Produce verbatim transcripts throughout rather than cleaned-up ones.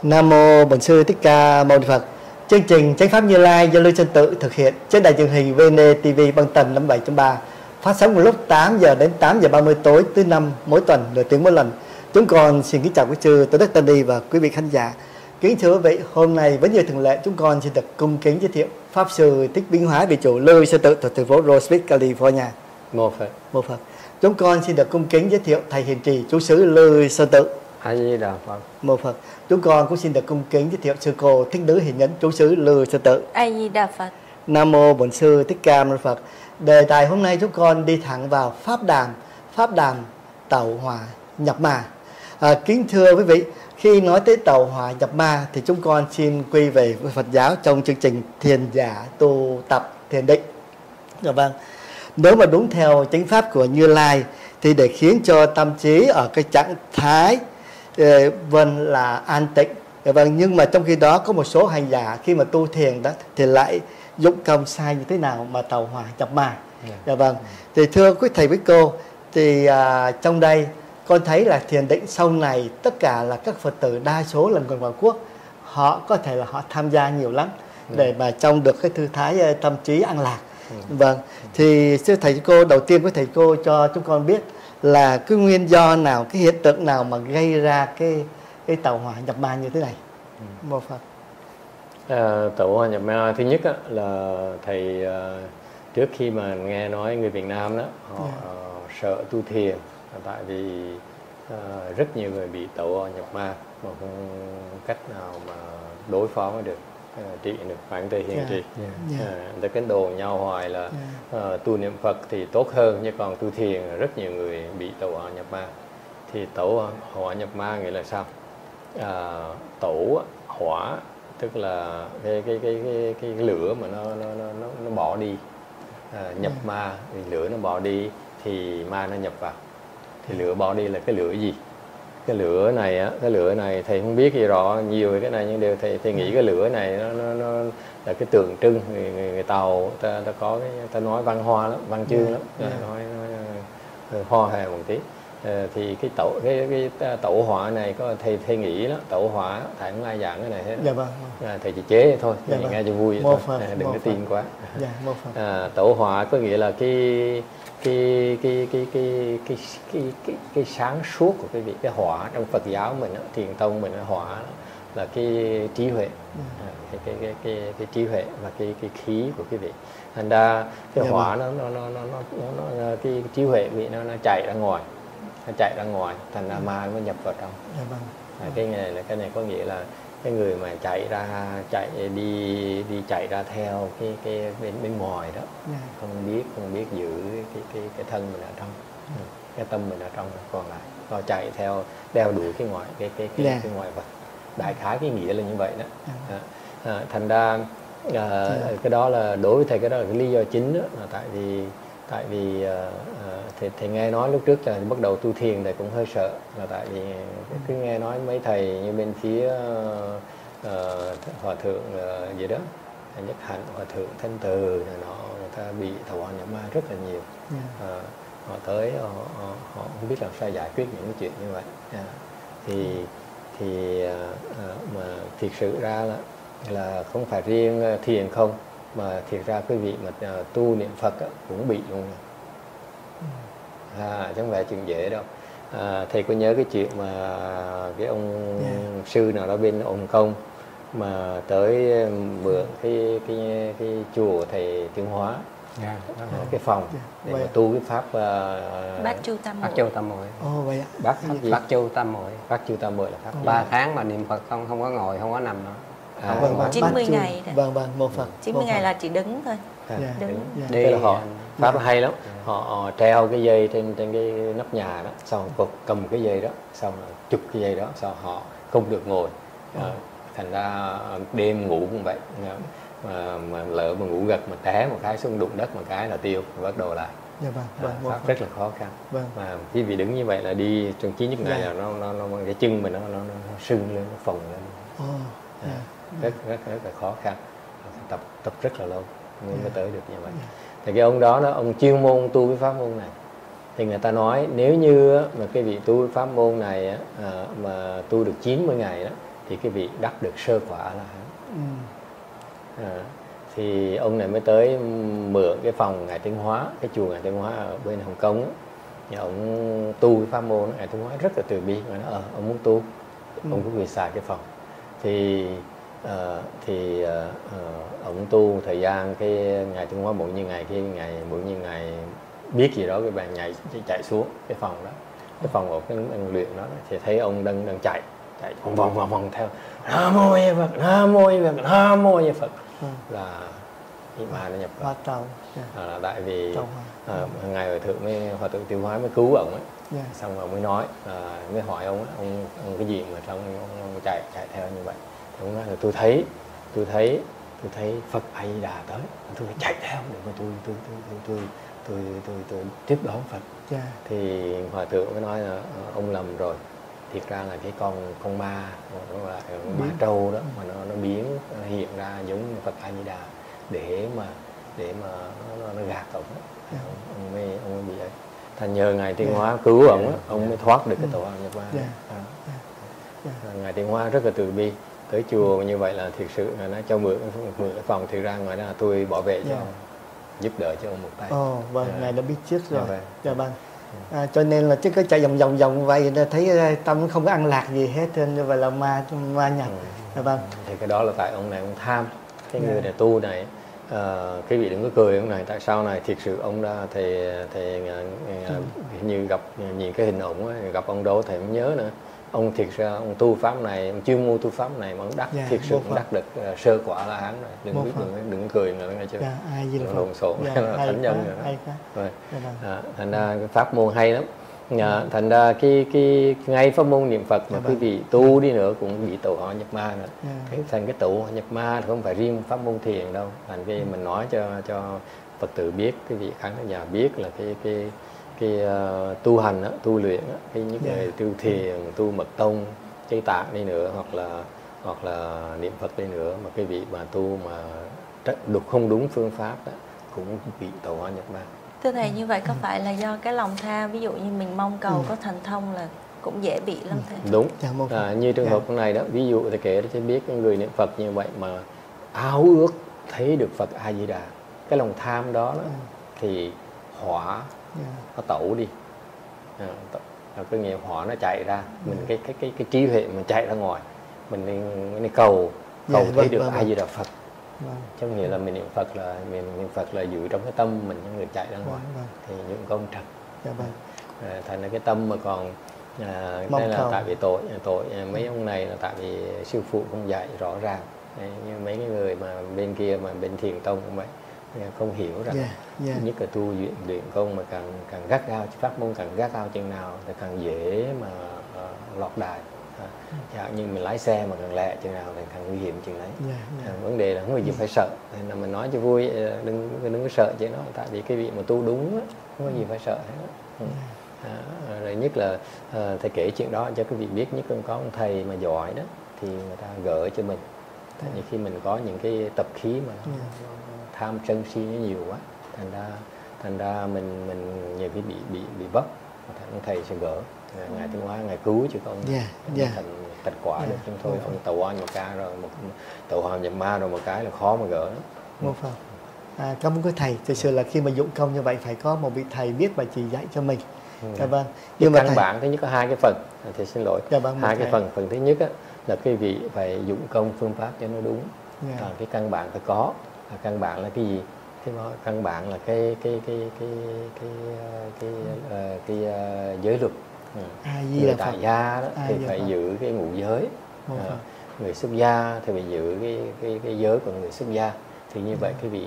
Nam mô Bổn Sư Thích Ca Mâu Ni Phật. Chương trình Chánh pháp Như Lai do Lưu Chân Tự thực hiện trên đài truyền hình vê en tê vê băng tần năm mươi bảy chấm ba, phát sóng vào lúc tám giờ đến tám giờ ba mươi tối thứ năm mỗi tuần, nửa tiếng mỗi lần. Chúng con xin kính chào quý sư Tôn Đức Tăng Ni và quý vị khán giả. Kính thưa quý vị, hôm nay với như thường lệ, chúng con xin được cung kính giới thiệu Pháp Sư Thích Bính Hóa, vị chủ Lưu Chân Tự thuộc thành phố Roseville, California. Mô Phật. Mô Phật. Chúng con xin được cung kính giới thiệu thầy hiền trì chú xứ Lưu Sơn Tự. A Di Đà Phật. Mô Phật. Chúng con cũng xin được cung kính giới thiệu sư cô Thích Nữ Hiền Nhẫn chú xứ Lưu Sơn Tự. A Di Đà Phật. Nam mô Bổn Sư Thích Ca Mâu Ni Phật. Đề tài hôm nay chúng con đi thẳng vào pháp đàm, pháp đàm tẩu hỏa nhập ma. À, kính thưa quý vị, khi nói tới tẩu hỏa nhập ma thì chúng con xin quy về với Phật giáo trong chương trình thiền giả tu tập thiền định. Dạ vâng. Nếu mà đúng theo chánh pháp của Như Lai thì để khiến cho tâm trí ở cái trạng thái eh, vâng là an tịnh. Dạ vâng. Nhưng mà trong khi đó có một số hành giả khi mà tu thiền đó thì lại dụng công sai như thế nào mà tẩu hỏa nhập ma. Yeah. Dạ vâng. Thì thưa quý thầy quý cô, thì à, trong đây con thấy là thiền định sau này tất cả là các Phật tử đa số là người ngoại quốc, họ có thể là họ tham gia nhiều lắm để mà trong được cái thư thái tâm trí an lạc. Vâng, thì thưa thầy cô, đầu tiên với thầy cô cho chúng con biết là cái nguyên do nào, cái hiện tượng nào mà gây ra cái cái tẩu hỏa nhập ma như thế này. Mô Phật. À, tẩu hỏa nhập ma thứ nhất á, là thầy uh, trước khi mà nghe nói người Việt Nam đó họ yeah. uh, sợ tu thiền, tại vì uh, rất nhiều người bị tẩu hỏa nhập ma mà không cách nào mà đối phó với được. Uh, trị được phản tư hiện yeah. trị yeah. uh, tới cái đồ nhau hoài là yeah. uh, tu niệm Phật thì tốt hơn, nhưng còn tu thiền rất nhiều người bị tẩu hỏa nhập ma. Thì tẩu hỏa nhập ma nghĩa là sao? Uh, tẩu hỏa tức là cái cái cái cái, cái lửa mà nó nó nó nó bỏ đi, uh, nhập yeah. ma thì lửa nó bỏ đi thì ma nó nhập vào. Thì lửa bỏ đi là cái lửa gì? Cái lửa này á, cái lửa này thầy không biết gì rõ nhiều cái này, nhưng đều thầy thầy nghĩ cái lửa này nó nó, nó là cái tượng trưng người, người, người Tàu ta ta có cái ta nói văn hoa lắm, văn chương lắm, yeah. nói, nói hoa hề một tí. À, thì cái tẩu cái cái, cái tẩu hỏa này có thầy thầy nghĩ đó, tẩu hỏa thầy không ai giảng cái này hết. Dạ vâng. À, thầy chỉ chế thôi, dạ thầy vâng. nghe cho vui vậy Mô thôi, Phật, à, đừng mô có Phật. tin quá. Dạ, mô Phật. À, tẩu hỏa có nghĩa là cái cái cái cái cái cái cái cái, cái sáng suốt của cái vị, cái hỏa trong Phật giáo mình đó, thiền tông mình, hỏa đó, là cái trí huệ, à, cái, cái cái cái cái trí huệ và cái cái khí của cái vị. Thành ra cái dạ hỏa vâng. nó nó nó nó nó, nó, nó cái trí huệ vị nó nó chạy ra ngoài, nó chạy ra ngoài, thành ra ma nó nhập vào trong. Dạ vâng. À, cái này là cái này có nghĩa là cái người mà chạy ra chạy đi đi chạy ra theo cái cái bên bên ngoài đó, yeah. không biết không biết giữ cái cái cái thân mình ở trong, yeah. cái tâm mình ở trong, còn lại nó chạy theo đeo đuổi cái ngoại cái cái cái, yeah. cái ngoại vật. Đại khái cái nghĩa là như vậy đó. Yeah. À, à, thành ra à, yeah. cái đó là đối với thầy, cái đó là cái lý do chính đó, là tại vì tại vì uh, uh, thầy, thầy nghe nói lúc trước là bắt đầu tu thiền thầy cũng hơi sợ, là tại vì cứ nghe nói mấy thầy như bên phía uh, uh, hòa thượng uh, gì đó, Nhất Hạnh, hòa thượng Thanh Từ này nọ, người ta bị tẩu hỏa nhập ma rất là nhiều. Yeah. Uh, họ tới họ, họ, họ không biết làm sao giải quyết những cái chuyện như vậy. Yeah. thì thì uh, uh, mà thiệt sự ra là là không phải riêng thiền không, mà thiệt ra quý vị mà uh, tu niệm Phật á, cũng bị luôn, à, chứ không phải chuyện dễ đâu. À, thầy có nhớ cái chuyện mà cái ông yeah. sư nào đó bên Hồng Kông mà tới mượn cái cái cái chùa của thầy Tiến Hóa, yeah. cái phòng yeah. để vậy mà tu cái pháp uh, Bát Chu Tam Muội. Bát Chu Tam Muội. Ồ vậy ạ. Bát pháp gì? Bát Chu Tam Muội. Bát Chu Tam Muội là pháp ba tháng mà niệm Phật không không có ngồi, không có nằm nữa. À, vâng, vâng, chín mươi ngày đó. Vâng vâng, Mô Phật. chín mươi ngày là chỉ đứng thôi. À, yeah. Đứng. Yeah. Đây là họ pháp yeah. hay lắm. Yeah. Họ, họ treo cái dây trên trên cái nóc nhà đó, xong cột cầm cái dây đó, xong rồi chụp cái dây đó, xong họ không được ngồi. Oh. À, thành ra đêm ngủ cũng vậy. Mà, mà lỡ mà ngủ gật mà té một cái xuống đụng đất một cái là tiêu, bắt đầu lại. Dạ vâng, vâng, à, pháp rất là khó khăn. Vâng. Mà khi vì đứng như vậy là đi trong chín những ngày là nó, nó, nó cái chân mình nó, nó, nó sưng lên, nó phồng lên. Oh. À, yeah. rất, rất rất là khó khăn, tập tập rất là lâu mới yeah. mới tới được như vậy. Yeah. Thì cái ông đó, đó ông chuyên môn tu cái pháp môn này, thì người ta nói nếu như mà cái vị tu pháp môn này à, mà tu được chín mươi ngày đó, thì cái vị đắc được sơ quả là Ừ. à, thì ông này mới tới mượn cái phòng Ngài Tiến Hóa, cái chùa Ngài Tiến Hóa ở bên Hồng Kông á. Nhà ông tu cái pháp môn Ngài Tiến Hóa rất là từ bi, mà nói ờ ông muốn tu, Ừ. ông cũng vì xài cái phòng thì uh, thì uh, uh, ông tu thời gian cái Ngài Tiến Hóa mỗi như ngày cái ngày mỗi như ngày biết gì đó cái bàn nhảy chạy xuống cái phòng đó, cái phòng ở cái đang luyện đó thì thấy ông đang đang chạy chạy vòng vòng vòng vòng theo Nam Mô A Di Phật, Nam Mô A Di Phật, Nam Mô A Di Phật. Ừ. Là Nhị Ma nó nhập vào. Hóa tàu. Yeah. À, tại vì Tàu à, ngài Hòa Thượng mới Hòa Thượng Tiêu Hóa mới cứu ông ấy. Yeah. Xong rồi mới nói à, mới hỏi ông, ông ông cái gì mà xong ông, ông chạy chạy theo như vậy. Thì ông nói là tôi thấy tôi thấy tôi thấy Phật A Di Đà tới, tôi phải chạy theo để mà tôi tôi tôi tôi tôi tôi tôi, tôi, tôi tiếp đón Phật. Yeah. Thì Hòa Thượng mới nói là ông lầm rồi, thiệt ra là cái con con ma, nó là con ma trâu đó mà nó nó biến nó hiện ra giống như Phật A Di Đà để mà để mà nó, nó, nó gạt ông, yeah. ông, ông mới ông mới bị ấy. Thành nhờ Ngài Tiến Hóa yeah. cứu ông, yeah. ông mới thoát được cái tổ ong nhập ma. Yeah. À. Yeah. Ngài Tiến Hóa rất là từ bi, tới chùa như vậy là thiệt sự là nó cho mượn mượn cái phòng, thì ra ngoài đó là tôi bảo vệ cho yeah. ông, giúp đỡ cho ông một tay. Ồ, oh, vâng, yeah. Ngài đã biết trước rồi. Yeah, dạ vâng. À, cho nên là chứ có chạy vòng vòng vòng vậy thấy tâm không có ăn lạc gì hết, nên như vậy là ma ma nhập. Ừ. Dạ vâng. Thì cái đó là tại ông này ông tham, cái yeah. người này tu này. Uh, cái vị đừng có cười ông này, tại sao này thiệt sự ông ra thầy thầy uh, uh, như gặp uh, nhìn cái hình ổng ấy, gặp ông đâu thầy không nhớ nữa. Ông thiệt ra ông tu pháp này, ông chuyên mưu tu pháp này mà ông đắc yeah, thiệt sự ông đắc được uh, sơ quả La Hán rồi, đừng biết đừng đừng cười nữa nghe chưa? Yeah, ai gì là lộn xộn là thánh nhân rồi. Rồi. À, thành ra cái pháp môn hay lắm. À, thành ra cái cái ngay pháp môn niệm Phật mà yeah, quý vị tu đi nữa cũng bị tẩu hỏa nhập ma nữa. Yeah. Cái thành cái tẩu hỏa nhập ma không phải riêng pháp môn thiền đâu. Thành cái mình nói cho cho Phật tử biết, cái vị khán giả biết là cái cái cái uh, tu hành đó, tu luyện đó, cái những yeah. người tu thiền, tu mật tông, Tây Tạng đi nữa, hoặc là hoặc là niệm Phật đi nữa, mà cái vị mà tu mà đục không đúng phương pháp đó, cũng bị tẩu hỏa nhập ma. Thưa thầy, như vậy có phải là do cái lòng tham, ví dụ như mình mong cầu ừ. có thần thông là cũng dễ bị lắm thầy? Đúng. À, như trường hợp này đó, ví dụ thầy kể cho biết cái người niệm Phật như vậy mà ao ước thấy được Phật A Di Đà, cái lòng tham đó, đó thì hỏa nó tẩu đi, à, cái nghiệp hỏa nó chạy ra, mình cái cái cái cái trí huệ mình chạy ra ngoài, mình nên, nên cầu cầu thấy được A Di Đà Phật. Vâng. Chứ nghĩa là mình niệm Phật là mình niệm Phật là giữ trong cái tâm mình, những người chạy ra ngoài vâng, vâng. thì những công trật. Dạ vâng. À, thành ra cái tâm mà còn à, đây là cầu. Tại vì tội tội mấy ông này là tại vì sư phụ không dạy rõ ràng. Đấy, như mấy cái người mà bên kia mà bên thiền tông cũng vậy, không hiểu rằng yeah, yeah. nhất là tu luyện luyện công mà càng càng gắt gao, pháp môn càng gắt gao chừng nào thì càng dễ mà uh, lọt đài. Dạ, nhưng mình lái xe mà càng lẹ chừng nào thì càng nguy hiểm chừng đấy. Yeah, yeah. À, vấn đề là không có gì phải sợ, nên là mình nói cho vui, đừng đừng có sợ chứ nó, tại vì cái vị mà tu đúng á, không có gì phải sợ hết. Ừ. À, rồi nhất là à, thầy kể chuyện đó cho quý vị biết, nhất là có ông thầy mà giỏi đó thì người ta gỡ cho mình. Tại vì khi mình có những cái tập khí mà nó, yeah. nó, nó tham sân si nó nhiều quá, thành ra thành ra mình mình nhiều khi bị bị bị vấp, ông thầy sẽ gỡ. Ngài Tiến Hóa Ngài cứu chứ không yeah, yeah. thành thành quả yeah. được, nhưng thôi yeah. ông tẩu hỏa một cái rồi một tẩu hỏa nhập ma rồi một cái là khó mà gỡ lắm. Một phần. À, cảm ơn quý thầy. Thực sự là khi mà dụng công như vậy phải có một vị thầy biết và chỉ dạy cho mình. Dạ vâng. Nhưng mà căn thầy... bản thứ nhất có hai cái phần. Thì xin lỗi. Dạ vâng, hai cái thầy. phần. Phần thứ nhất á, là cái vị phải dụng công phương pháp cho nó đúng. Yeah. À, cái căn bản phải có. À, căn bản là cái gì? Cái đó, căn bản là cái cái cái cái cái cái cái, uh, cái uh, giới luật. Ừ. Người tại gia đó thì phải Phật. Giữ cái ngũ giới, à, người xuất gia thì phải giữ cái cái cái giới của người xuất gia, thì như vậy cái vị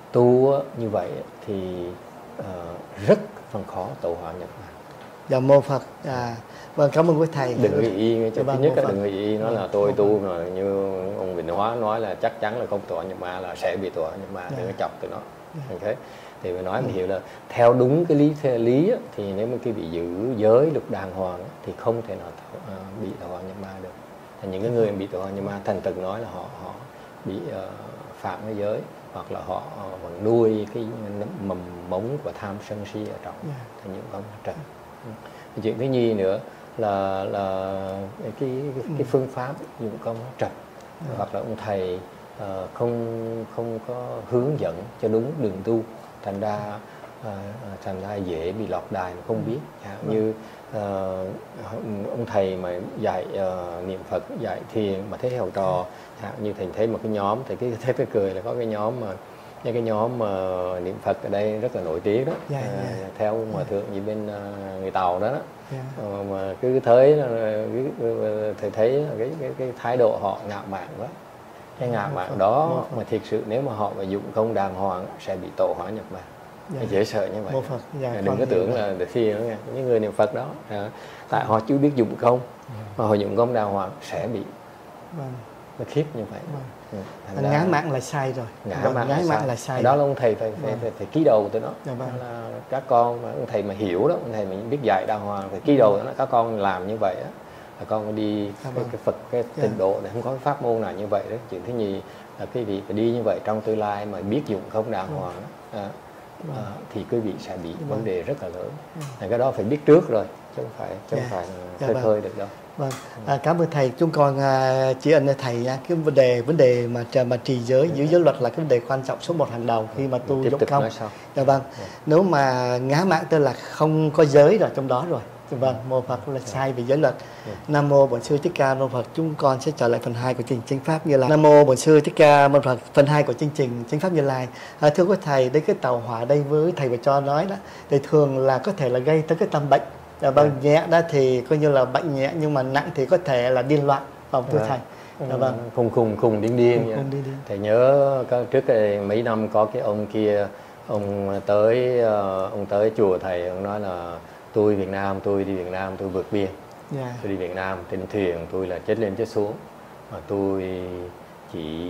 tu như vậy thì uh, rất phần khó tẩu hỏa nhập ma. Dạ mô Phật. À, vâng, cảm ơn quý thầy. Đừng nghĩ y, thứ nhất là đừng nghĩ y nói là tôi tu mà như ông Vĩnh Hóa nói là chắc chắn là không tẩu hỏa nhập ma, là sẽ bị tẩu hỏa nhập ma, đừng có chọc từ nó. Như thế thì mình nói mình hiểu là theo đúng cái lý theo lý á, thì nếu mà cái bị giữ giới luật đàng hoàng á, thì không thể nào uh, bị tẩu hỏa nhập ma được. Thì những cái người bị tẩu hỏa nhập ma thành từng nói là họ họ bị uh, phạm cái giới, hoặc là họ uh, vẫn nuôi cái mầm mống của tham sân si ở trong, yeah. thì những con trần. Chuyện thứ nhì nữa là là cái cái, cái Ừ. phương pháp dụng công nó trật, hoặc là ông thầy ờ, không không có hướng dẫn cho đúng đường tu, thành ra ờ, thành ra dễ bị lọt đài mà không biết. Dạ, như ờ, ông thầy mà dạy ờ, niệm Phật, dạy thiền mà thấy học trò, dạ, như thầy thấy một cái nhóm, thì cái thấy cái cười là có cái nhóm mà như cái nhóm mà niệm Phật ở đây rất là nổi tiếng đó. Dạ, À, dạ. theo hòa thượng gì bên uh, người Tàu đó, đó. Dạ. Ờ, mà cứ thấy thầy thấy cái cái cái thái độ họ ngạo mạn quá. Cái ngạo mạn đó mà thiệt sự nếu mà họ mà dụng công đàng hoàng sẽ bị tổ hóa nhập ma. Dạ. Dễ sợ như vậy. Mô Phật. Dạ, đừng con có hiểu tưởng rồi. là để thi nữa nghe, những người niệm Phật đó, à, tại họ chưa biết dụng công, mà họ dụng công đàng hoàng sẽ bị Vâng. nó khiếp như vậy. Vâng. Ừ, thành Anh ra- ngã mạn là sai rồi. ngã Vâng, mạn ngã là mạn sai. là sai. Đó là ông thầy phải phải, Vâng. phải, phải ký đầu tới nó. Dạ vâng. Đó là các con mà ông thầy mà hiểu đó, ông thầy mình biết dạy đàng hoàng phải ký đầu đó, các con làm như vậy á là con đi Dạ cái, vâng. cái Phật cái Dạ. tịnh độ này không có cái pháp môn nào như vậy đó. Chuyện thứ nhì là quý vị phải đi như vậy trong tương lai mà biết dụng không đàng Vâng. hoàng đó, à, Vâng. à, thì quý vị sẽ bị Vâng. vấn đề rất là lớn. Vâng. Thành cái đó phải biết trước rồi chứ không phải chứ không Dạ. phải Dạ khơi vâng. khơi được đâu. Vâng, à, cảm ơn thầy. Chúng con à, chỉ ân thầy nha. Cái vấn đề vấn đề mà trà- mà trì giới, giữ giới luật là cái vấn đề quan trọng số một hàng đầu khi mà tu Tiếp dụng tục công. nói sau. Dạ vâng. Nếu mà ngã mạn tức là không có giới rồi trong đó rồi. Dạ vâng, mô Phật là sai về giới luật. Nam mô Bổn Sư Thích Ca Mâu Phật. Chúng con sẽ trở lại phần hai của chương trình Chánh Pháp Như Lai. Nam mô Bổn Sư Thích Ca Mâu Phật. Phần hai của chương trình Chánh Pháp Như Lai. À, thưa quý thầy, đây cái tàu hỏa đây với thầy và cho nói đó, thì thường là có thể là gây tới cái tâm bệnh. Dạ vâng, nhẹ đó thì coi như là bệnh nhẹ, nhưng mà nặng thì có thể là điên loạn. Vâng, thưa Dạ. thầy. Dạ vâng. Khùng khùng khùng điên điên Khùng vậy. khùng điên điên. Thầy nhớ có, trước cái, mấy năm có cái ông kia, ông tới ờ, ông tới chùa thầy, ông nói là tôi Việt Nam, tôi đi Việt Nam, tôi vượt biên, Dạ. tôi đi Việt Nam trên thuyền, tôi là chết lên chết xuống, mà tôi chỉ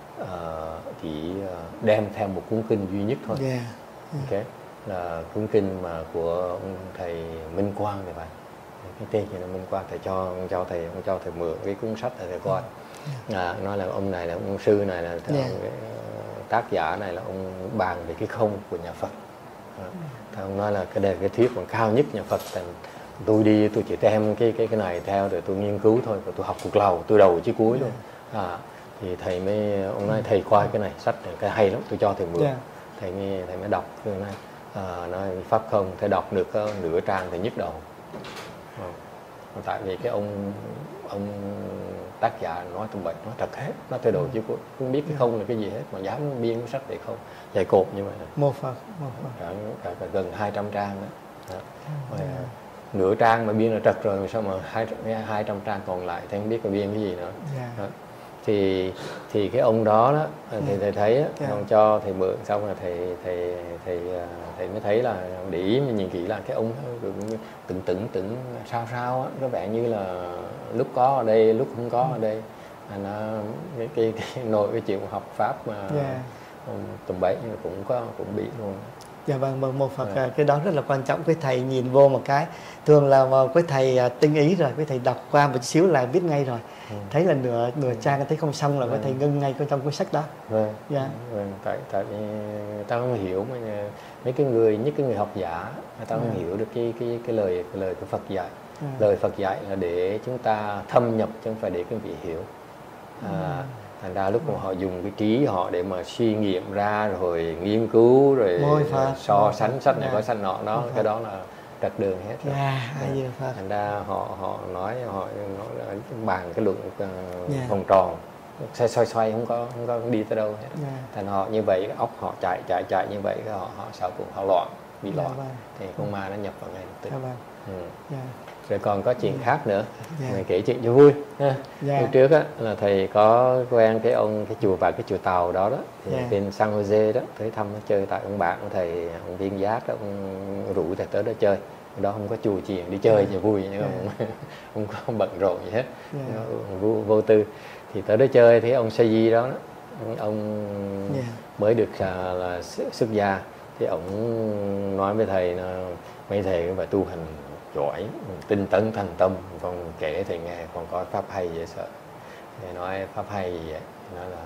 ờ, chỉ ờ, đem theo một cuốn kinh duy nhất thôi. Dạ. Ok, là cuốn kinh mà của ông thầy Minh Quang thì phải, cái tên gì là Minh Quang, thầy cho ông cho thầy ông cho thầy mượn cái cuốn sách thầy, thầy coi. À, nói là ông này là ông sư này là thầy, Yeah. ông, cái, tác giả này là ông bàn về cái không của nhà Phật. À, thầy ông nói là cái đây là cái thuyết còn cao nhất nhà Phật. Thành tôi đi tôi chỉ đem cái cái cái này theo rồi tôi nghiên cứu thôi, rồi tôi học cuộc lầu tôi đầu chứ cuối luôn. À, thì thầy mới ông nói thầy coi cái này sách này cái hay lắm, tôi cho thầy mượn. Yeah. Thầy mới thầy mới đọc cái này, à, nói pháp không, thầy đọc được uh, nửa trang thì nhức đầu. À, tại vì cái ông ông tác giả nói tầm bậy, nói thật hết, nói thay đổi chứ không biết cái không là cái gì hết mà dám biên cái sách để không dày cộp như vậy. Mô Phật, mô Phật. Cả, cả, cả gần hai trăm trang đó. Đó. Rồi, à, nửa trang mà biên là trật rồi, sao mà hai hai trăm trang còn lại thì không biết là biên cái gì nữa. Yeah. Đó. thì thì cái ông đó đó thì thầy thấy á, Yeah. ông cho thầy mượn xong rồi thầy thầy thầy thầy mới thấy là để ý mình nhìn kỹ là cái ông từng từng từng sao sao á, có vẻ như là lúc có ở đây lúc không có ở đây. À, nó cái cái, cái nội cái chuyện học pháp mà Yeah. ông tầm bậy cũng có cũng bị luôn. Dạ vâng, vâng, mô Phật. Dạ. Cái đó rất là quan trọng. Cái thầy nhìn vô một cái, thường là cái thầy à, tinh ý rồi, cái thầy đọc qua một chút xíu là biết ngay rồi. Ừ. Thấy là nửa nửa trang thấy không xong là cái Ừ. thầy ngưng ngay trong cuốn sách đó. Vâng, Dạ. vâng, tại tại vì ta không hiểu mà mấy cái người, nhất cái người học giả, người ta không Ừ. hiểu được cái cái cái lời cái lời của Phật dạy. Ừ. Lời Phật dạy là để chúng ta thâm nhập chứ không phải để quý vị hiểu. À, thành ra lúc mà họ dùng cái trí họ để mà suy nghiệm ra rồi nghiên cứu rồi Môi Phật, so môi sánh Phật. sách này Dạ. có sách nọ đó, Môi cái Phật. đó là trật đường hết rồi. Dạ, ai Dạ. Di Phật. Thành ra họ họ nói họ nói là bàn cái luận uh, Dạ. vòng tròn, xoay xoay xoay không có không có đi tới đâu hết. Dạ. Thành họ như vậy, óc họ chạy chạy chạy như vậy, cái họ họ sợ cũng họ loạn, bị Dạ loạn, vâng. thì con ma nó nhập vào ngay lập tức. Dạ vâng. Ừ. Dạ. Rồi còn có chuyện khác nữa, Dạ. mình kể chuyện cho vui ha. Dạ. Hôm trước á là thầy có quen cái ông cái chùa và cái chùa Tàu đó đó, thì Dạ. bên San Jose đó, tới thăm nó chơi tại ông bạn của thầy, ông Viên Giác đó, ông rủ thầy tới đó chơi. Đó không có chùa chiền đi chơi cho vui, nhưng mà không, không có bận rộn gì hết, Dạ. vô, vô tư. Thì tới đó chơi thì ông Sa Di đó, đó ông Dạ. mới được là, là xuất gia, thì ông nói với thầy là mấy thầy cũng phải tu hành giỏi, tinh tấn thành tâm, con kể thầy nghe, con có pháp hay dễ sợ. Thầy nói pháp hay gì vậy? Nói là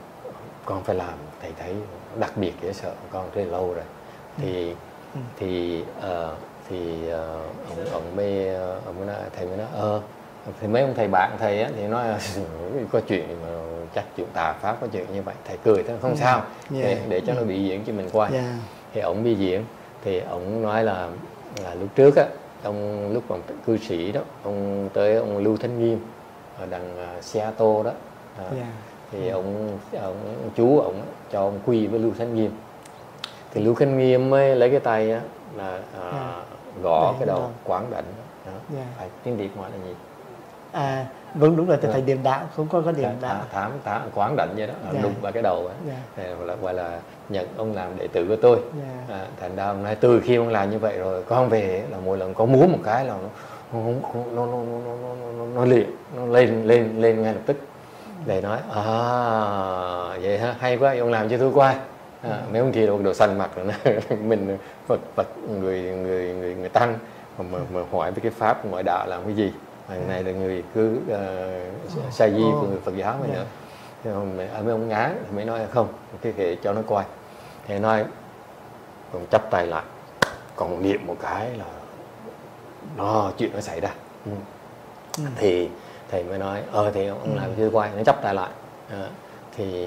con phải làm, thầy thấy đặc biệt dễ sợ, con rất lâu rồi. Thì Ừ. thì uh, thì uh, ông ông mới ông nói, thầy mới nói ờ thì mấy ông thầy bạn thầy á thì nói có chuyện mà chắc chuyện tà pháp, có chuyện như vậy, thầy cười thôi không sao, yeah. để, để cho nó bị diễn cho mình coi. Yeah. Thì ông đi diễn thì ông nói là, là lúc trước á, ông lúc còn cư sĩ đó, ông tới ông Lưu Thanh Nghiêm ở đằng uh, Seattle đó, à, yeah. thì yeah. ông, ông chú ông cho ông quy với Lưu Thanh Nghiêm, thì Lưu Thanh Nghiêm mới lấy cái tay á là uh, yeah. gõ cái đầu quán đảnh đó. Yeah. Phải tiếng Việt gọi là gì? À đúng đúng rồi, thầy yeah. điềm đạo, không có có điềm đạo. Thám thám quán đảnh vậy đó, yeah. đụng vào cái đầu ấy. Yeah. Là gọi là nhận ông làm đệ tử của tôi. Yeah. À, thành ra ông nói từ khi ông làm như vậy rồi, con về là mỗi lần có múa một cái là nó nó nó nó nó nó, nó, nó liền nó lên lên lên ngay lập tức. Để nói à vậy ha, hay quá, ông làm cho tôi coi. À, mấy ông thì đồ, đồ xanh mặt rồi mình Phật Phật người người người người tăng mà, mà, mà hỏi với cái pháp ngoại đạo làm cái gì, hàng này là người cứ uh, sa di của người Phật giáo này nữa. Thì mấy ông ngán thì mới nói không, cái kệ cho nó coi. Thì nói còn chắp tay lại, còn niệm một cái là nó chuyện nó xảy ra. Ừ. Ừ. Thì thầy mới nói ờ thì ông làm chưa quay, nó chắp tay lại. À, thì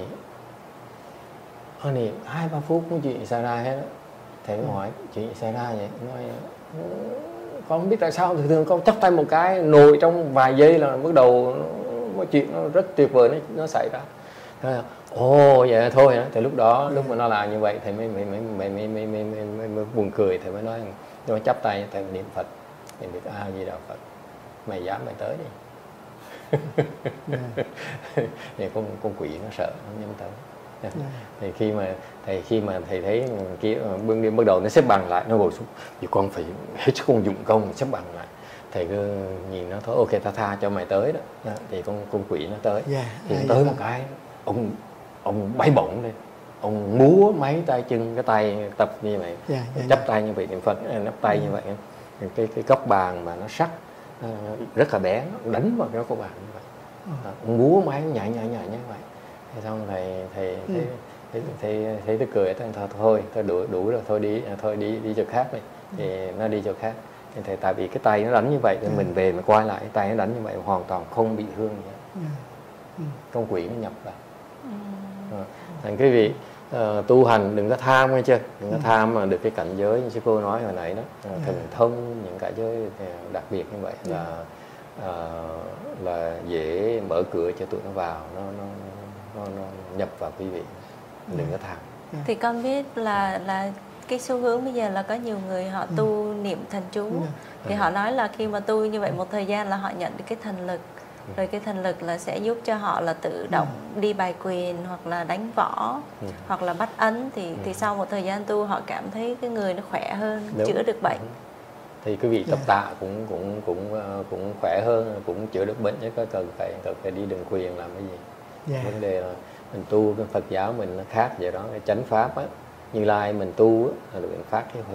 niệm hai ba phút có chuyện xảy ra hết đó. Thầy mới hỏi chuyện xảy ra vậy, nói con không biết tại sao thường thường con chắp tay một cái nồi trong vài giây là bắt đầu có chuyện nó rất tuyệt vời nó nó xảy ra. Ồ vậy thôi hả? Thì lúc đó lúc mà nó làm như vậy thầy mới mới mới mới mới mới, mới, mới, mới, mới buồn cười, thầy mới nói nó chắp tay thầy niệm Phật, niệm được A Di Đà Phật, mày dám mày tới đi. Thì con con quỷ nó sợ nó dám tới. Yeah. Thì khi mà thầy khi mà thầy thấy kia bưng đi bắt đầu nó xếp bằng lại, nó ngồi xuống thì con phải hết sức con dụng công xếp bằng lại. Thầy cứ nhìn nó thôi, ok ta tha cho mày tới đó. Yeah. Thì con con quỷ nó tới. Yeah. Thì yeah, tới yeah. một cái ông ông bay bổng lên, ông múa mấy tay chân, cái tay tập như vậy, yeah, yeah, chắp yeah. tay như vậy niệm Phật, nắm tay yeah. như vậy, cái cái góc bàn mà nó sắc rất là bén, đánh vào cái góc bàn như vậy. Uh. Ông múa máy nhảy nhảy nhảy như vậy. Thì xong thầy thầy thấy ừ. thấy thấy thấy tôi cười, thôi thôi thôi đủ đủ rồi, thôi đi thôi đi đi chỗ khác đi. Thì nó đi chỗ khác. Thì thầy tại vì cái tay nó đánh như vậy, ừ. mình về mà quay lại cái tay nó đánh như vậy hoàn toàn không bị thương gì. Ừ. Ừ. Con quỷ nó nhập vào. Ừ. À, thành quý vị uh, tu hành đừng có tham nghe chưa, đừng có tham mà được cái cảnh giới như sư cô nói hồi nãy đó, uh, thần thông những cảnh giới đặc biệt như vậy là uh, là dễ mở cửa cho tụi nó vào, nó nó Nó, nó nhập vào quý vị, đừng có tham. Thì con biết là là cái xu hướng bây giờ là có nhiều người họ tu ừ. niệm thần chú, ừ. thì ừ. họ nói là khi mà tu như vậy một thời gian là họ nhận được cái thần lực, ừ. rồi cái thần lực là sẽ giúp cho họ là tự động ừ. đi bài quyền hoặc là đánh võ, ừ. hoặc là bắt ấn, thì ừ. thì sau một thời gian tu họ cảm thấy cái người nó khỏe hơn, đúng. chữa được bệnh. Thì quý vị tập tạ cũng cũng cũng cũng khỏe hơn, cũng chữa được bệnh, chứ có cần phải cần phải đi đường quyền làm cái gì. Yeah. Vấn đề là mình tu cái Phật giáo mình nó khác vậy đó, cái chánh pháp á, Như Lai mình tu á là mình phát cái huệ,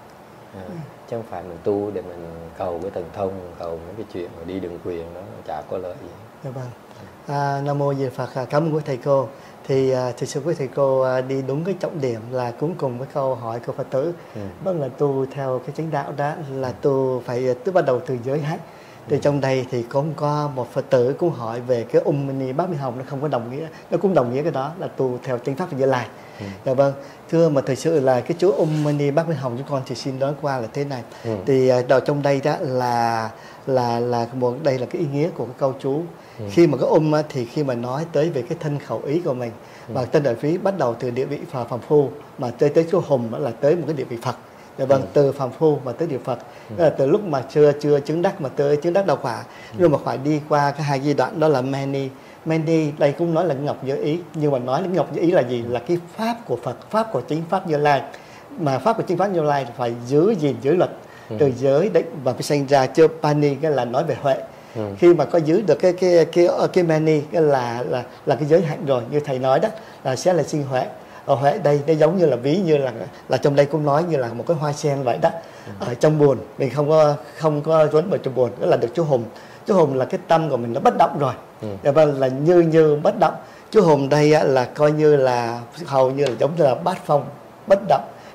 à, ừ. chứ không phải mình tu để mình cầu cái thần thông, cầu mấy cái chuyện mà đi đường quyền đó chả có lợi gì. Dạ vâng. À, Nam mô Di Đà Phật. Cảm ơn quý thầy cô. Thì uh, thực sự quý thầy cô uh, đi đúng cái trọng điểm là cũng cùng với câu hỏi của Phật tử. Ừ. Vâng, là tu theo cái chánh đạo đó là tu phải tu bắt đầu từ giới hát. Thì ừ. trong đây thì cũng có một Phật tử cũng hỏi về cái Om Mani Bát Mi Hồng, nó không có đồng nghĩa, nó cũng đồng nghĩa cái đó là tu theo chánh pháp Như Lai. Ừ. Dạ vâng. Thưa mà thực sự là cái chú Om Mani Bát Mi Hồng chúng con thì xin nói qua là thế này. Ừ. Thì uh, trong đây đó là là là một đây là cái ý nghĩa của cái câu chú. Ừ. Khi mà cái Om thì khi mà nói tới về cái thân khẩu ý của mình, ừ. và tên đại phí bắt đầu từ địa vị phàm phu mà tới tới chú Hùng là tới một cái địa vị Phật. Dạ vâng, ừ. từ phàm phu mà tới địa Phật, ừ. là từ lúc mà chưa chưa chứng đắc mà tới chứng đắc đạo quả, ừ. nhưng mà phải đi qua cái hai giai đoạn đó là Mani. Mani đây cũng nói là ngọc giới ý, nhưng mà nói là ngọc giới ý là gì? Là cái pháp của Phật, pháp của chính pháp Như Lai, mà pháp của chính pháp Như Lai phải giữ gìn giới luật, ừ. từ giới đấy và phải sinh ra chưa Pani, cái là nói về huệ. Ừ. Khi mà có giữ được cái cái cái cái Mani cái là là là cái giới hạnh rồi, như thầy nói đó là sẽ là sinh huệ. Ở Huệ đây nó giống như là ví như là là trong đây cũng nói như là một cái hoa sen vậy đó. Ừ. Ở trong buồn mình không có không có quấn vào trong buồn, đó là được chú Hùng. Chú Hùng là cái tâm của mình nó bất động rồi. Ừ. Và là như như bất động. Chú Hùng đây là coi như là hầu như là giống như là bát phong bất động.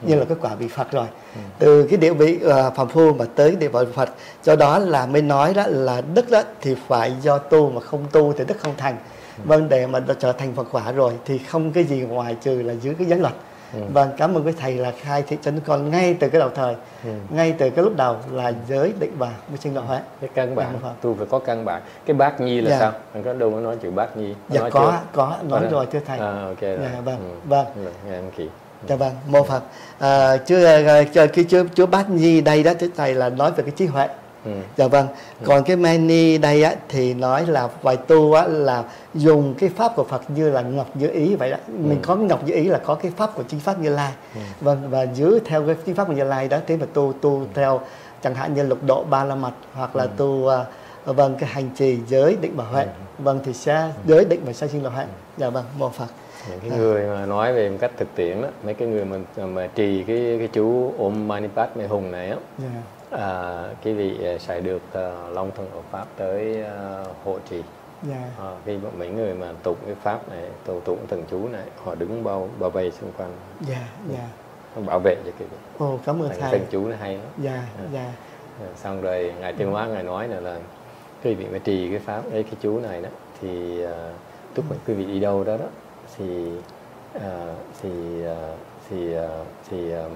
như là cái quả vị Phật rồi. Từ cái địa vị uh, phàm phu mà tới địa vị Phật, do đó là mới nói đó là đức đó thì phải do tu, mà không tu thì đức không thành. Vâng, để mà trở thành Phật quả rồi thì không cái gì ngoài trừ là giữ cái giới luật. Ừ. Vâng, cảm ơn quý thầy là khai thị cho con ngay từ cái đầu thời, ừ. ngay từ cái lúc đầu là giới định và mới sinh lợi Huệ. Cái căn bản, dạ, tu phải có căn bản. Cái bát nhi là dạ. sao? Anh có đâu có nói chữ bát nhi? Dạ nói có, chưa? có nói có rồi thưa thầy. À, ok rồi. Dạ, vâng, ừ. vâng. Nghe em kỳ. Dạ vâng, mô Phật. À, chưa cái chúa chúa bát nhi đây đó thưa thầy là nói về cái trí huệ. Ừ. Dạ vâng, còn cái mani đây á thì nói là vài tu á là dùng cái pháp của Phật như là ngọc như ý vậy đó. Ừ. Mình có ngọc như ý là có cái pháp của chính pháp Như Lai. Ừ. Vâng, và giữ theo cái chính pháp của Như Lai đó, thế mà tu tu ừ. theo chẳng hạn như lục độ ba la mật, hoặc là ừ. tu uh, vâng cái hành trì giới định và huệ. Ừ. Vâng thì sẽ giới định và sa sinh lợi huệ. Dạ vâng, mô Phật. Những cái người mà nói về một cách thực tiễn đó, mấy cái người mà mà trì cái cái chú Om Mani Padme Hum này á. Yeah. À, cái vị sẽ được uh, Long Thần Hộ Pháp tới uh, hộ trì. Yeah. À, khi mấy người mà tụng cái pháp này, tụng tụng thần chú này, họ đứng bao bao vây xung quanh. Dạ, dạ. Bảo vệ cho cái vị. Ồ, cảm ơn thầy. Thần chú nó hay lắm. Dạ, à. dạ. Xong rồi ngài Tiên Hóa ngài nói là là quý vị mà trì cái pháp ấy, cái chú này đó thì uh, tức là quý vị đi đâu đó đó thì uh, thì uh, thì uh, thì um,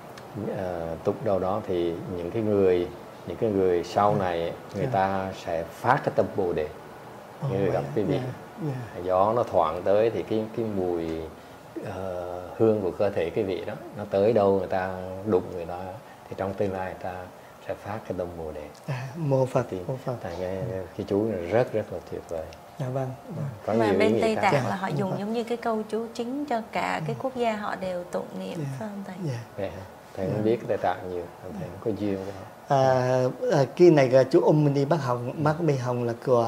uh, tụng đâu đó thì những cái người những cái người sau này người yeah. ta sẽ phát cái tâm bồ đề. Oh, như gặp quý vị, yeah. Yeah. gió nó thoảng tới thì cái cái mùi uh, hương của cơ thể cái vị đó nó tới đâu người ta đụng người đó thì trong tương lai người ta sẽ phát cái tâm bồ đề. À, mô Phật, thì mô Phật. Tại cái cái chú này rất rất là tuyệt vời. Dạ vâng. Có mà bên Tây Tạng là họ dùng giống như cái câu chú chính cho cả cái quốc gia họ đều tụng niệm, yeah. phải không thầy? Yeah. Yeah. Thầy không yeah. biết Tây Tạng nhiều, thầy không có duyên với họ. À, à, cái này là chú Om Mani Bát Hồng, Bát Mê Hồng là của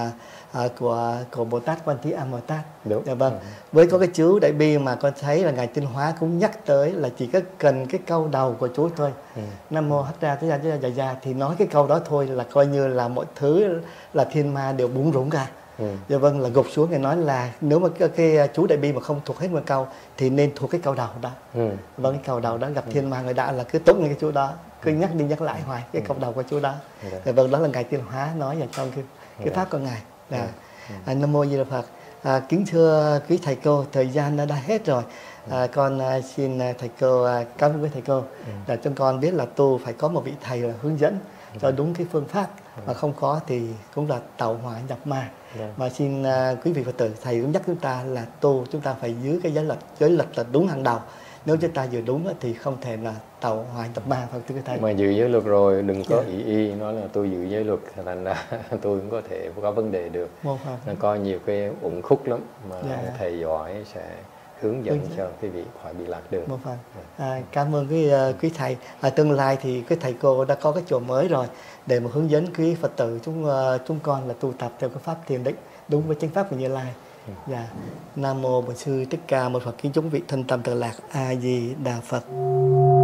à, của của Bồ Tát Quan Thế Âm Bồ Tát. Đúng. Dạ vâng. Ừ. Với có cái chú Đại Bi mà con thấy là ngài Tiên Hóa cũng nhắc tới là chỉ có cần cái câu đầu của chú thôi. Ừ. Nam mô Hắc Ra Thế Gia Thế Gia Gia thì nói cái câu đó thôi là coi như là mọi thứ là thiên ma đều búng rủng cả. Ừ. Dạ vâng, là gục xuống. Ngài nói là nếu mà cái, cái chú Đại Bi mà không thuộc hết một câu thì nên thuộc cái câu đầu đó. Ừ. Vâng, cái câu đầu đó gặp thiên ma người đã là cứ tụng cái chú đó, cứ nhắc đi nhắc lại hoài cái câu đầu của chú đó. Ừ. Dạ vâng, đó là ngài Tiên Hóa nói ở trong cái cái ừ. pháp của ngài. Dạ. Ừ. À, Nam mô Di Đà Phật. À, kính thưa quý thầy cô, thời gian đã, đã hết rồi. À, con à, xin thầy cô à, cảm ơn quý thầy cô là cho con biết là tu phải có một vị thầy là hướng dẫn cho đúng cái phương pháp, mà không có thì cũng là tàu hỏa nhập ma. Và xin uh, quý vị Phật tử, thầy cũng nhắc chúng ta là tu chúng ta phải giữ cái giới luật, giới luật là đúng hàng đầu. Nếu chúng ta giữ đúng thì không thể là tàu hỏa nhập ma, phải thưa thầy. Mà giữ giới luật rồi đừng có yeah. ý y nói là tôi giữ giới luật thành ra tôi cũng có thể có vấn đề được. Nên có nhiều cái ủng khúc lắm mà yeah. thầy giỏi sẽ hướng dẫn cho quý vị khỏi bị lạc đường. Một phần. À, cảm ơn quý, uh, quý thầy. À, tương lai thì quý thầy cô đã có cái chỗ mới rồi để mà hướng dẫn quý Phật tử chúng uh, chúng con là tu tập theo cái pháp thiền định đúng với chánh pháp của Như Lai. Ừ. Dạ. Nam mô Bổn Sư Thích Ca Mâu Ni Phật, kính chúc vị thân tâm tự lạc. A Di Đà Phật.